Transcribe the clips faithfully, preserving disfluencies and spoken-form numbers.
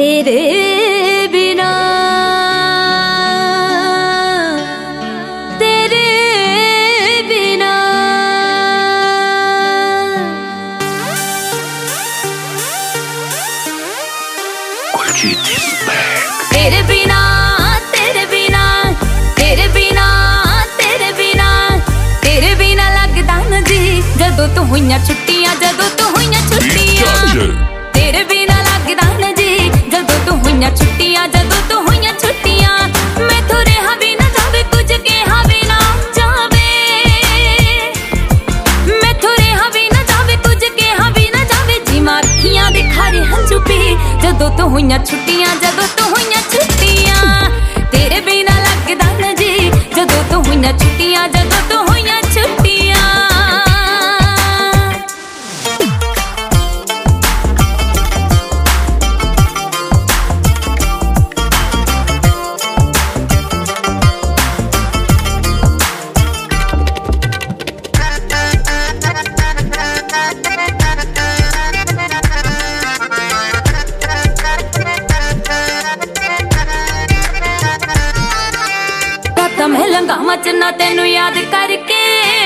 तेरे बिना तेरे बिना तेरे बिना तेरे बिना तेरे बिना तेरे बिना तेरे बिना लगदा ना जी जदों तू हुईयां छुट्टियां जदों तू हुईयां छुट्टियां तेरे बिना लगदा ना जी जदों तू हुईयां छुट्टियां जदों तू हुईयां छुट्टियां मैथों रहा भी ना जावे कुछ कहा भी ना जावे मैथों रहा भी ना जावे कुछ कहा भी ना जावे जी मां अखियां दे खारे हंझू पी जदों तू हुईयां छुट्टियां जदों तू हुईयां छुट्टियां तेरे बिना लगदा ना जी जदों तू हुईयां छुट्टियां जदों तू हुईयां छुट्टियां मैं लंघावां चन्ना तेनू याद करके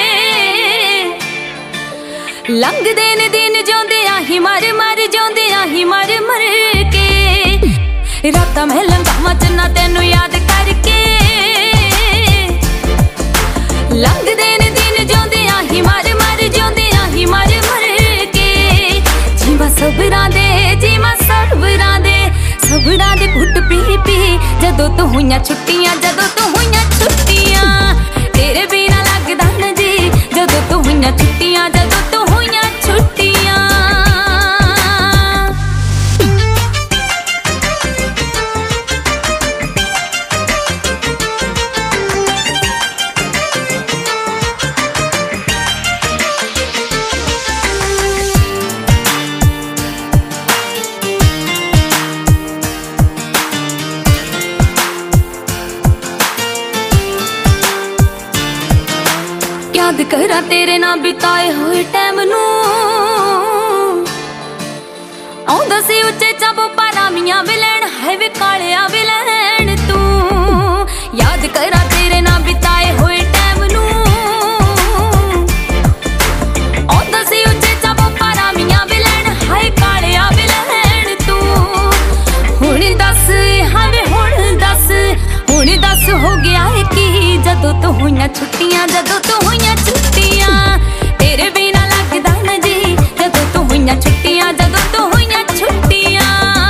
लंघदे ने दिन जोंदे आही मर मर जोंदे आही मर मर के रातां मैं लंघावां चन्ना तेनू याद करके लंघदे ने दिन जोंदे आही मर मर जोंदे आही मर मर के जीवा सबरां दे जीवा सबरां दे सबरां दे घुट पी पी जदों तू हुईयां छुट्टियां जदों तू हुईयां छुट्टियां तेरे बिना लगदा ना जी जदों तू हुईयां छुट्टियां जदों तू हुईयां छुट्टियां याद करा तेरे नाल बिताए हुए टाइम नू आउंदा सी उच्चे चाबो पारामियां वे लैण है वे कालिया वे लैण तू याद करा तेरे नाल बिताए हुए टाइम नू आउंदा सी उच्चे चाबो पारामियां वे लैण है कालिया वे लैण तू हुण दस हाँ वे हुण दस हुण दस हो गया है की जदों तू हुईयां छुट्टियां जदों तू हुईयां छुट्टियां तेरे बिना लगदा ना जी जदों तू हुईयां छुट्टियां जदों तू हुईयां छुट्टियां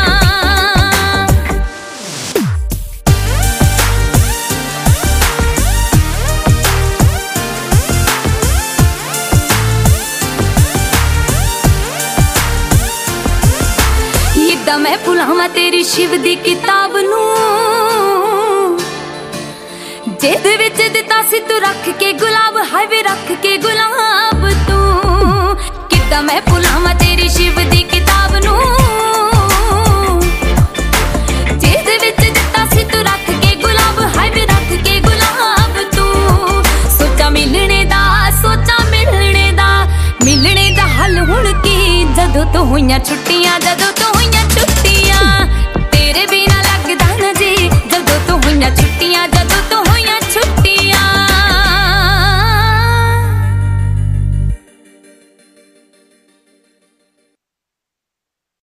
इदा मैं भुलावां तेरी शिव दी किताब नू जेदे विच दिता सी तू रख के गुलाब हाय वे रख के गुलाब तू किदा मैं भुलावां तेरी शिव दी किताब नू